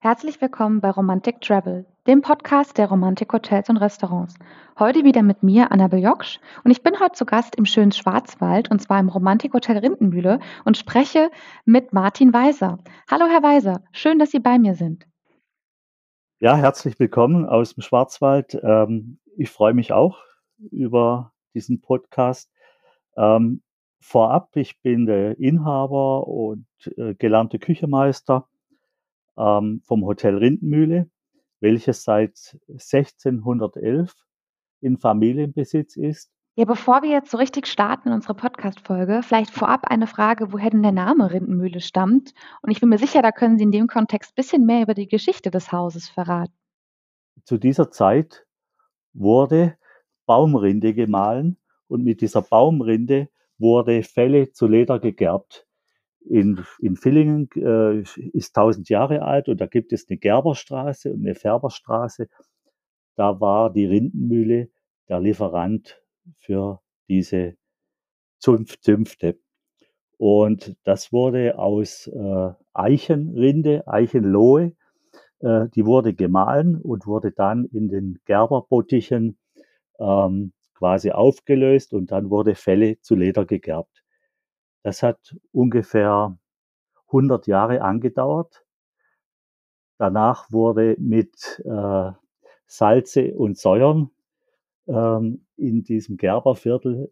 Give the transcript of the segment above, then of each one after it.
Herzlich willkommen bei Romantic Travel, dem Podcast der Romantik-Hotels und Restaurants. Heute wieder mit mir, Annabel Joksch, und ich bin heute zu Gast im schönen Schwarzwald, und zwar im Romantik-Hotel Rindenmühle, und spreche mit Martin Weiser. Hallo, Herr Weiser, schön, dass Sie bei mir sind. Ja, herzlich willkommen aus dem Schwarzwald. Ich freue mich auch über diesen Podcast. Ähm, Vorab, ich bin der Inhaber und gelernte Küchenmeister vom Hotel Rindenmühle, welches seit 1611 in Familienbesitz ist. Ja, bevor wir jetzt so richtig starten in unsere Podcast-Folge, vielleicht vorab eine Frage, woher denn der Name Rindenmühle stammt. Und ich bin mir sicher, da können Sie in dem Kontext ein bisschen mehr über die Geschichte des Hauses verraten. Zu dieser Zeit wurde Baumrinde gemahlen und mit dieser Baumrinde wurde Felle zu Leder gegerbt. In Villingen ist 1000 Jahre alt und da gibt es eine Gerberstraße und eine Färberstraße. Da war die Rindenmühle der Lieferant für diese Zünfte. Und das wurde aus Eichenrinde, Eichenlohe, die wurde gemahlen und wurde dann in den Gerberbottichen quasi aufgelöst und dann wurde Felle zu Leder gegerbt. Das hat ungefähr 100 Jahre angedauert. Danach wurde mit Salze und Säuern in diesem Gerberviertel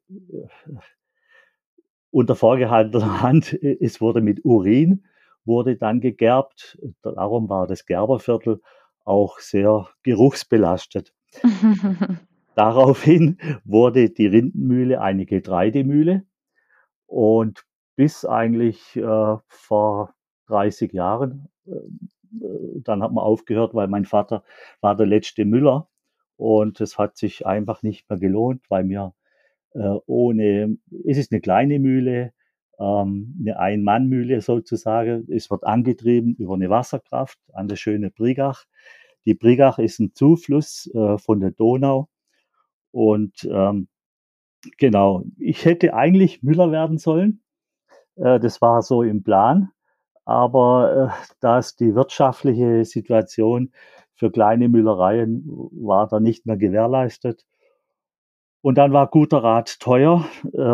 unter vorgehaltener Hand, es wurde mit Urin, wurde dann gegerbt. Darum war das Gerberviertel auch sehr geruchsbelastet. Daraufhin wurde die Rindenmühle eine Getreidemühle und bis eigentlich vor 30 Jahren, dann hat man aufgehört, weil mein Vater war der letzte Müller und es hat sich einfach nicht mehr gelohnt, weil wir es ist eine kleine Mühle, eine Ein-Mann-Mühle sozusagen. Es wird angetrieben über eine Wasserkraft an der schönen Brigach. Die Brigach ist ein Zufluss von der Donau und genau, ich hätte eigentlich Müller werden sollen. Das war so im Plan. Aber da es die wirtschaftliche Situation für kleine Müllereien war da nicht mehr gewährleistet. Und dann war guter Rat teuer.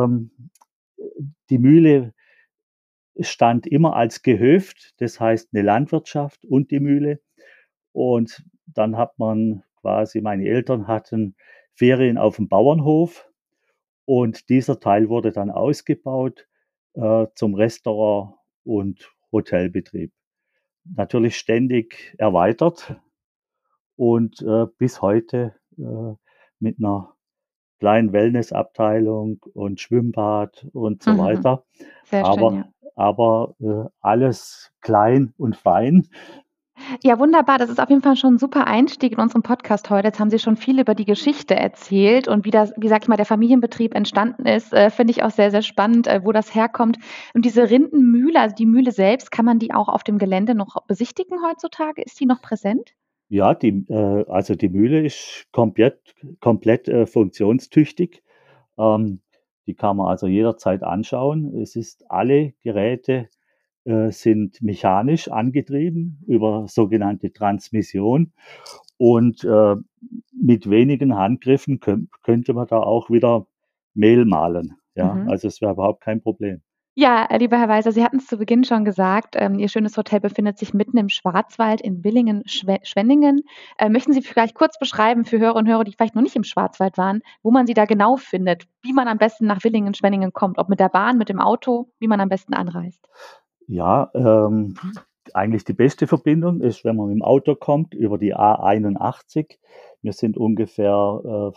Die Mühle stand immer als Gehöft, das heißt eine Landwirtschaft und die Mühle. Und dann hat man quasi, meine Eltern hatten Ferien auf dem Bauernhof und dieser Teil wurde dann ausgebaut zum Restaurant und Hotelbetrieb. Natürlich ständig erweitert und bis heute mit einer kleinen Wellnessabteilung und Schwimmbad und so weiter. Sehr schön, ja. Aber alles klein und fein. Ja, wunderbar. Das ist auf jeden Fall schon 'n super Einstieg in unseren Podcast heute. Jetzt haben Sie schon viel über die Geschichte erzählt und wie, sage ich mal, der Familienbetrieb entstanden ist, finde ich auch sehr, sehr spannend, wo das herkommt. Und diese Rindenmühle, also die Mühle selbst, kann man die auch auf dem Gelände noch besichtigen heutzutage? Ist die noch präsent? Ja, also die Mühle ist komplett funktionstüchtig. Ähm, Die kann man also jederzeit anschauen. Alle Geräte sind mechanisch angetrieben über sogenannte Transmission und mit wenigen Handgriffen könnte man da auch wieder Mehl mahlen. Ja, Mhm. also es wäre überhaupt kein Problem. Ja, lieber Herr Weiser, Sie hatten es zu Beginn schon gesagt, Ihr schönes Hotel befindet sich mitten im Schwarzwald in Schwenningen. Möchten Sie vielleicht kurz beschreiben für Hörer und Hörer, die vielleicht noch nicht im Schwarzwald waren, wo man Sie da genau findet, wie man am besten nach Schwenningen kommt, ob mit der Bahn, mit dem Auto, wie man am besten anreist? Ja, eigentlich die beste Verbindung ist, wenn man mit dem Auto kommt über die A81. Wir sind ungefähr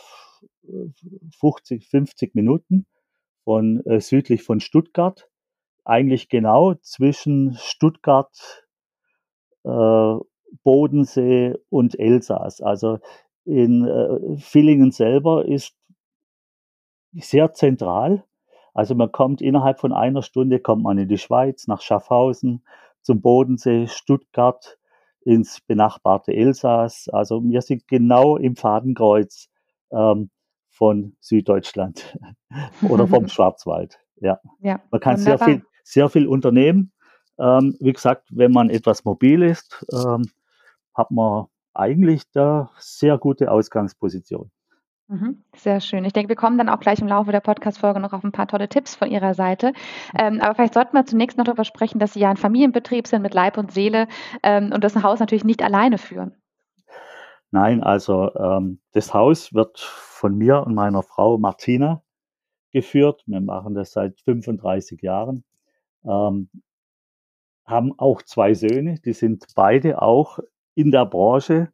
50 Minuten südlich von Stuttgart. Eigentlich genau zwischen Stuttgart, äh, Bodensee und Elsass. Also in Villingen selber ist sehr zentral. Also man kommt innerhalb von einer Stunde kommt man in die Schweiz, nach Schaffhausen, zum Bodensee, Stuttgart, ins benachbarte Elsass. Also wir sind genau im Fadenkreuz ähm, von Süddeutschland oder vom Schwarzwald. Ja, Ja, man kann wunderbar. sehr viel unternehmen. Wie gesagt, wenn man etwas mobil ist, hat man eigentlich da sehr gute Ausgangsposition. Sehr schön. Ich denke, wir kommen dann auch gleich im Laufe der Podcast-Folge noch auf ein paar tolle Tipps von Ihrer Seite. Aber vielleicht sollten wir zunächst noch darüber sprechen, dass Sie ja ein Familienbetrieb sind mit Leib und Seele, und das Haus natürlich nicht alleine führen. Nein, also das Haus wird von mir und meiner Frau Martina geführt. Wir machen das seit 35 Jahren. Ähm, haben auch 2 Söhne, die sind beide auch in der Branche.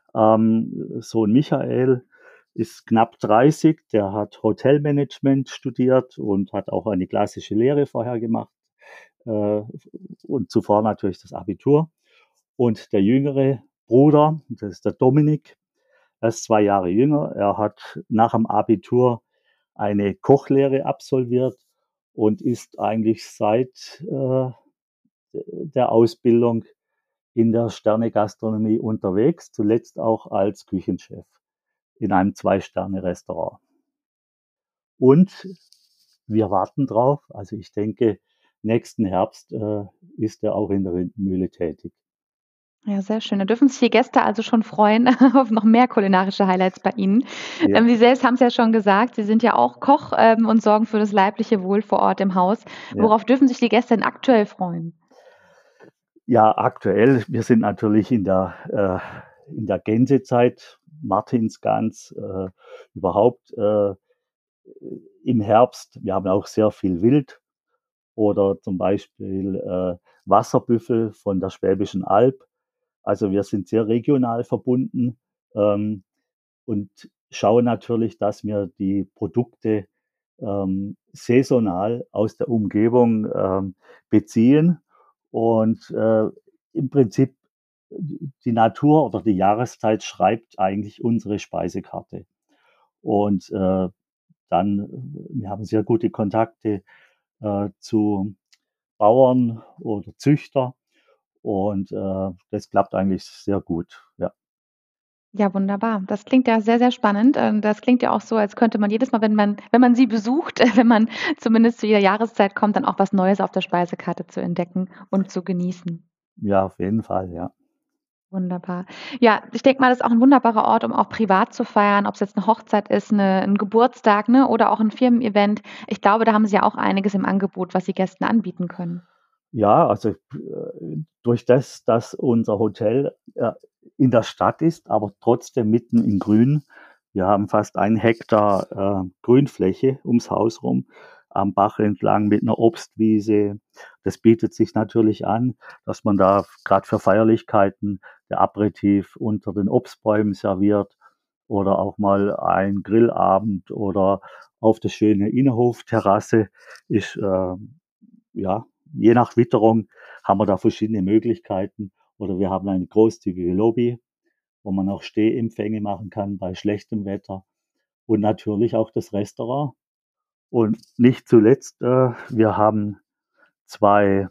Sohn Michael ist knapp 30, der hat Hotelmanagement studiert und hat auch eine klassische Lehre vorher gemacht, äh, und zuvor natürlich das Abitur. Und der jüngere Bruder, das ist der Dominik, er ist 2 Jahre jünger. Er hat nach dem Abitur eine Kochlehre absolviert und ist eigentlich seit der Ausbildung in der Sterne-Gastronomie unterwegs, zuletzt auch als Küchenchef in einem 2-Sterne-Restaurant. Und wir warten drauf. Also ich denke, nächsten Herbst ist er auch in der Windmühle tätig. Ja, sehr schön. Da dürfen sich die Gäste also schon freuen auf noch mehr kulinarische Highlights bei Ihnen. Ja, Sie selbst haben es ja schon gesagt, Sie sind ja auch Koch, und sorgen für das leibliche Wohl vor Ort im Haus. ja. Worauf dürfen sich die Gäste denn aktuell freuen? Ja, aktuell, wir sind natürlich in der Gänsezeit, Martinsgans, überhaupt im Herbst. Wir haben auch sehr viel Wild oder zum Beispiel Wasserbüffel von der Schwäbischen Alb. Also wir sind sehr regional verbunden, ähm, und schauen natürlich, dass wir die Produkte saisonal aus der Umgebung beziehen und im Prinzip die Natur oder die Jahreszeit schreibt eigentlich unsere Speisekarte. Und wir haben sehr gute Kontakte zu Bauern oder Züchter und das klappt eigentlich sehr gut. Ja. Ja, wunderbar. Das klingt ja sehr, sehr spannend. Das klingt ja auch so, als könnte man jedes Mal, wenn man sie besucht, wenn man zumindest zu jeder Jahreszeit kommt, dann auch was Neues auf der Speisekarte zu entdecken und zu genießen. Ja, auf jeden Fall, ja. Wunderbar. Ja, ich denke mal, das ist auch ein wunderbarer Ort, um auch privat zu feiern, ob es jetzt eine Hochzeit ist, 'n Geburtstag, ne, oder auch ein Firmen-Event. Ich glaube, da haben Sie ja auch einiges im Angebot, was Sie Gästen anbieten können. Ja, also durch das, dass unser Hotel in der Stadt ist, aber trotzdem mitten im Grün. Wir haben fast 1 Hektar Grünfläche ums Haus rum, am Bach entlang mit einer Obstwiese. Das bietet sich natürlich an, dass man da gerade für Feierlichkeiten der Aperitif unter den Obstbäumen serviert oder auch mal ein Grillabend oder auf der schönen Innenhofterrasse ist ja, je nach Witterung haben wir da verschiedene Möglichkeiten. Oder wir haben eine großzügige Lobby, wo man auch Stehempfänge machen kann bei schlechtem Wetter. Und natürlich auch das Restaurant. Und nicht zuletzt, wir haben 2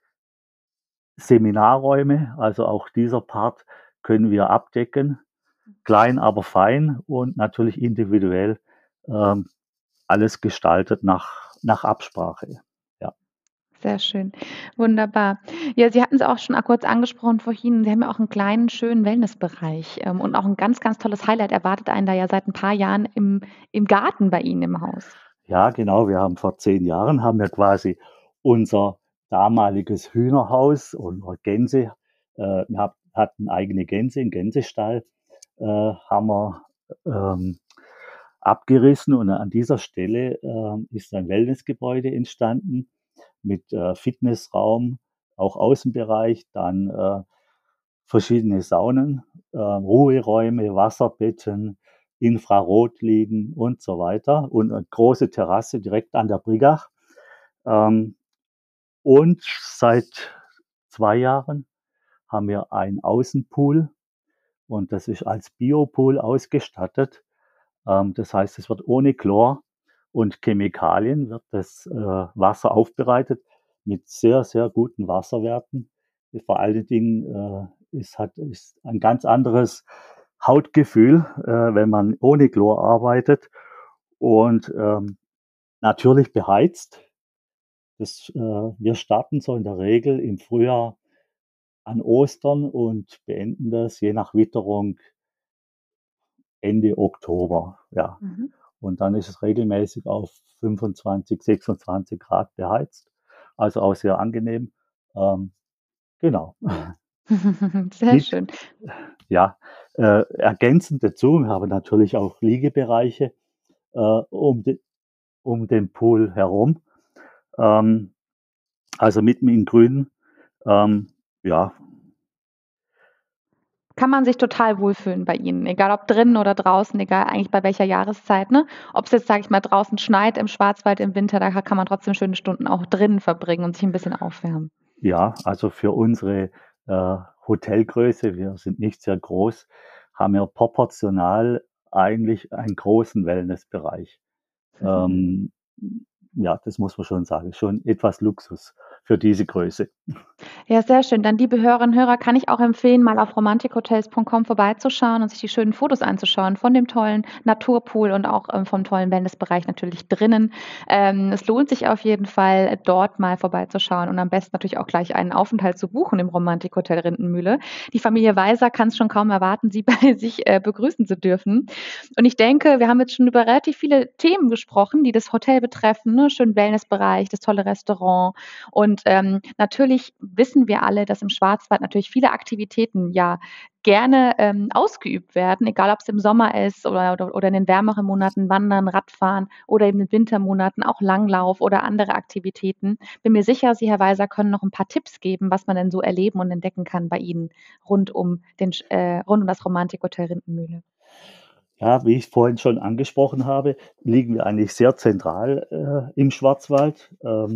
Seminarräume, also auch dieser Part können wir abdecken. Klein, aber fein und natürlich individuell, ähm, alles gestaltet nach Absprache. Ja. Sehr schön, wunderbar. Ja, Sie hatten es auch schon kurz angesprochen vorhin. Sie haben ja auch einen kleinen, schönen Wellnessbereich, und auch ein ganz, ganz tolles Highlight erwartet einen da ja seit ein paar Jahren im Garten bei Ihnen im Haus. Ja, genau. Wir haben vor 10 Jahren haben wir quasi unser damaliges Hühnerhaus und Gänse, hatten eigene Gänse, 'n Gänsestall, haben wir abgerissen und an dieser Stelle ist ein Wellnessgebäude entstanden mit Fitnessraum, auch Außenbereich, dann verschiedene Saunen, Ruheräume, Wasserbetten, Infrarotliegen und so weiter und eine große Terrasse direkt an der Brigach. Ähm, und seit 2 Jahren haben wir einen Außenpool und das ist als Biopool ausgestattet. Das heißt, es wird ohne Chlor und Chemikalien wird das Wasser aufbereitet mit sehr, sehr guten Wasserwerten. Vor allen Dingen ist ein ganz anderes Hautgefühl, wenn man ohne Chlor arbeitet und natürlich beheizt. Wir starten so in der Regel im Frühjahr an Ostern und beenden das je nach Witterung Ende Oktober. Ja. Mhm. Und dann ist es regelmäßig auf 25, 26 Grad beheizt. Also auch sehr angenehm. Ähm, genau. Sehr Mit, schön. ja, ergänzend dazu haben wir natürlich auch Liegebereiche um den Pool herum. Ähm, also mitten im Grün. Ja, Kann man sich total wohlfühlen bei Ihnen, egal ob drinnen oder draußen, egal eigentlich bei welcher Jahreszeit, ne? Ob's jetzt, sage ich mal, draußen schneit im Schwarzwald im Winter, da kann man trotzdem schöne Stunden auch drinnen verbringen und sich 'n bisschen aufwärmen. ja, also für unsere Hotelgröße, wir sind nicht sehr groß, haben wir proportional eigentlich einen großen Wellnessbereich. Ähm, ja, das muss man schon sagen. Schon etwas Luxus für diese Größe. Ja, sehr schön. Dann, liebe Hörerinnen und Hörer, kann ich auch empfehlen, mal auf romantikhotels.com vorbeizuschauen und sich die schönen Fotos anzuschauen von dem tollen Naturpool und auch, vom tollen Wellnessbereich natürlich drinnen. Es lohnt sich auf jeden Fall, dort mal vorbeizuschauen und am besten natürlich auch gleich einen Aufenthalt zu buchen im Romantikhotel Rindenmühle. Die Familie Weiser kann es schon kaum erwarten, Sie bei sich, begrüßen zu dürfen. Und ich denke, wir haben jetzt schon über relativ viele Themen gesprochen, die das Hotel betreffen, ne? Schönen Wellnessbereich, das tolle Restaurant, und natürlich wissen wir alle, dass im Schwarzwald natürlich viele Aktivitäten ja gerne ausgeübt werden, egal ob es im Sommer ist oder in den wärmeren Monaten Wandern, Radfahren oder eben in den Wintermonaten auch Langlauf oder andere Aktivitäten. Bin mir sicher, Sie, Herr Weiser, können noch ein paar Tipps geben, was man denn so erleben und entdecken kann bei Ihnen rund um das Romantikhotel Rindenmühle. Ja, wie ich vorhin schon angesprochen habe, liegen wir eigentlich sehr zentral im Schwarzwald.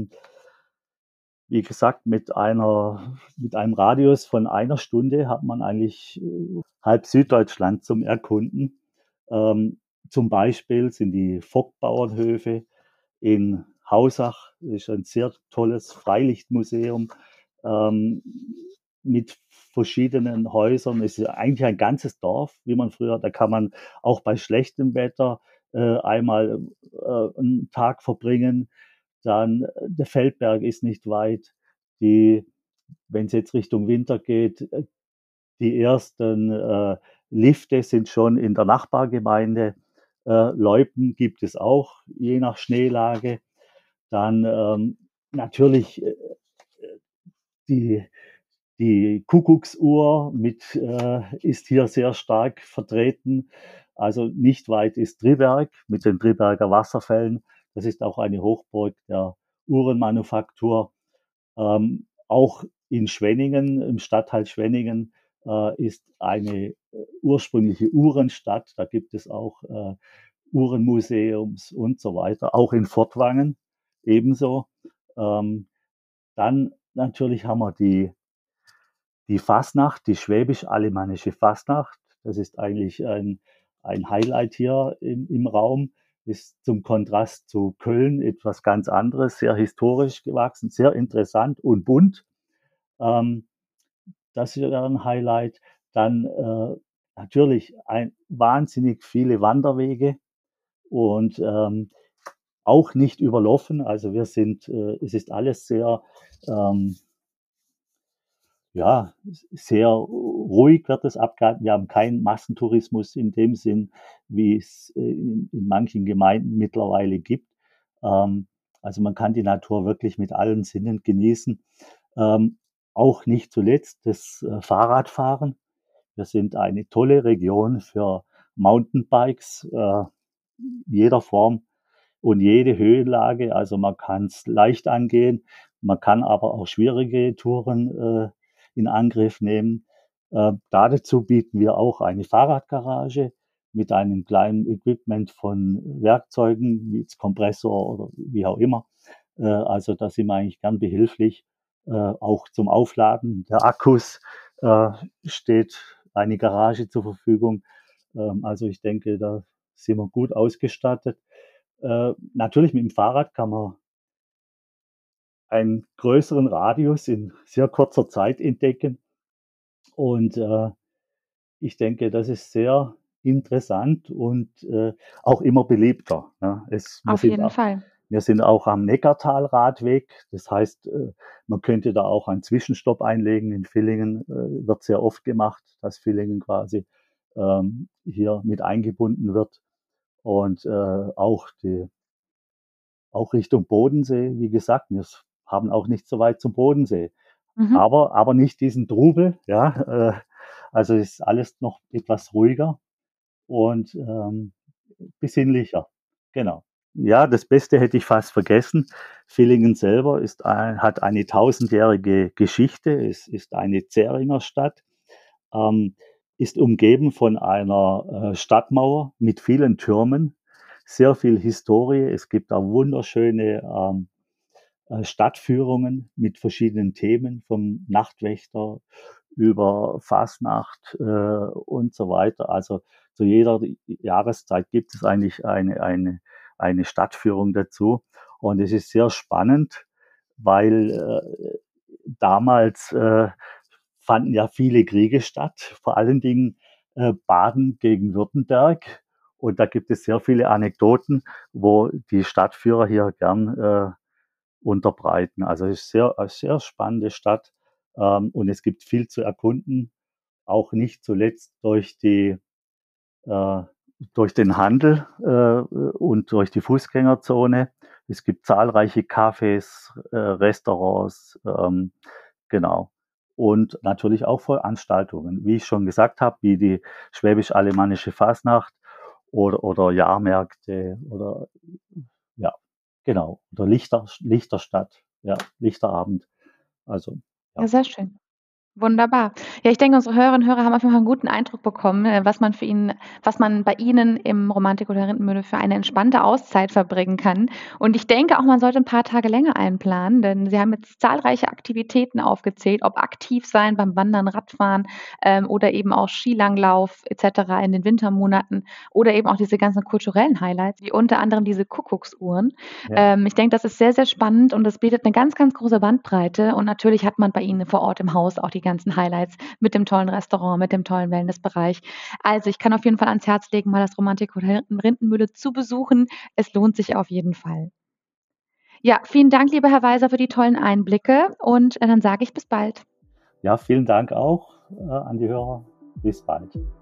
Wie gesagt, mit einem Radius von einer Stunde hat man eigentlich halb Süddeutschland zum Erkunden. Ähm, zum Beispiel sind die Vogtbauernhöfe in Hausach, das ist ein sehr tolles Freilichtmuseum ähm, mit verschiedenen Häusern. Es ist eigentlich ein ganzes Dorf, wie man früher, da kann man auch bei schlechtem Wetter einmal einen Tag verbringen. Dann der Feldberg ist nicht weit. Die, wenn es jetzt Richtung Winter geht, die ersten Lifte sind schon in der Nachbargemeinde. Loipen gibt es auch, je nach Schneelage. Dann natürlich die, die Kuckucksuhr ist hier sehr stark vertreten. Also nicht weit ist Triberg mit den Triberger Wasserfällen. Das ist auch eine Hochburg der Uhrenmanufaktur. Auch in Schwenningen, im Stadtteil Schwenningen, ist eine ursprüngliche Uhrenstadt. Da gibt es auch Uhrenmuseums und so weiter. Auch in Fortwangen ebenso. Ähm, dann natürlich haben wir die Fasnacht, die schwäbisch-alemannische Fasnacht. Das ist eigentlich ein Highlight hier im Raum. Ist zum Kontrast zu Köln etwas ganz anderes, sehr historisch gewachsen, sehr interessant und bunt. Ähm, das wäre ein Highlight. Dann natürlich wahnsinnig viele Wanderwege und auch nicht überlaufen. Also es ist alles sehr ähm, ja, sehr ruhig wird es abgehalten. Wir haben keinen Massentourismus in dem Sinn, wie es in manchen Gemeinden mittlerweile gibt. Ähm, also man kann die Natur wirklich mit allen Sinnen genießen. Ähm, auch nicht zuletzt das Fahrradfahren. Wir sind eine tolle Region für Mountainbikes jeder Form und jede Höhenlage. Also man kann es leicht angehen, man kann aber auch schwierige Touren in Angriff nehmen. Dazu bieten wir auch eine Fahrradgarage mit einem kleinen Equipment von Werkzeugen, wie jetzt Kompressor oder wie auch immer. Also da sind wir eigentlich gern behilflich. Auch zum Aufladen der Akkus äh, steht eine Garage zur Verfügung. Also ich denke, da sind wir gut ausgestattet. Natürlich mit dem Fahrrad kann man einen größeren Radius in sehr kurzer Zeit entdecken. Und ich denke, das ist sehr interessant und auch immer beliebter. Ne? Wir Auf sind jeden auch, Fall. Wir sind auch am Neckartal-Radweg. Das heißt, man könnte da auch einen Zwischenstopp einlegen. In Villingen wird sehr oft gemacht, dass Villingen quasi hier mit eingebunden wird. Und auch Richtung Bodensee, wie gesagt, wir haben auch nicht so weit zum Bodensee. Mhm. Aber nicht diesen Trubel, ja. Also ist alles noch etwas ruhiger und besinnlicher. Genau. Ja, das Beste hätte ich fast vergessen. Villingen selber hat eine tausendjährige Geschichte. Es ist eine Zähringerstadt, ähm, ist umgeben von einer Stadtmauer mit vielen Türmen, sehr viel Historie. Es gibt da wunderschöne Stadtführungen mit verschiedenen Themen, vom Nachtwächter über Fasnacht und so weiter. Also zu jeder Jahreszeit gibt es eigentlich eine Stadtführung dazu. Und es ist sehr spannend, weil damals fanden ja viele Kriege statt, vor allen Dingen Baden gegen Württemberg. Und da gibt es sehr viele Anekdoten, wo die Stadtführer hier gern unterbreiten. Also es ist eine sehr spannende Stadt und es gibt viel zu erkunden, auch nicht zuletzt äh, durch den Handel und durch die Fußgängerzone. Es gibt zahlreiche Cafés, Restaurants, genau. Und natürlich auch Veranstaltungen, wie ich schon gesagt habe, wie die Schwäbisch-Alemannische Fasnacht oder Jahrmärkte oder ja, genau. Oder Lichterstadt, ja, Lichterabend. Also, Ja, ja. sehr schön. Wunderbar. Ja, ich denke, unsere Hörerinnen und Hörer haben auf jeden Fall 'n guten Eindruck bekommen, was man bei Ihnen im Romantikhotel Rindenmühle für eine entspannte Auszeit verbringen kann. Und ich denke auch, man sollte 'n paar Tage länger einplanen, denn Sie haben jetzt zahlreiche Aktivitäten aufgezählt, ob aktiv sein beim Wandern, Radfahren, oder eben auch Skilanglauf et cetera in den Wintermonaten oder eben auch diese ganzen kulturellen Highlights, wie unter anderem diese Kuckucksuhren. Ja. Ich denke, das ist sehr, sehr spannend und das bietet 'ne ganz, ganz große Bandbreite und natürlich hat man bei Ihnen vor Ort im Haus auch die ganzen Highlights mit dem tollen Restaurant, mit dem tollen Wellnessbereich. Also, ich kann auf jeden Fall ans Herz legen, mal das Romantikhotel Rindenmühle zu besuchen. Es lohnt sich auf jeden Fall. Ja, vielen Dank, lieber Herr Weiser, für die tollen Einblicke und, dann sage ich bis bald. Ja, vielen Dank auch an die Hörer. Bis bald.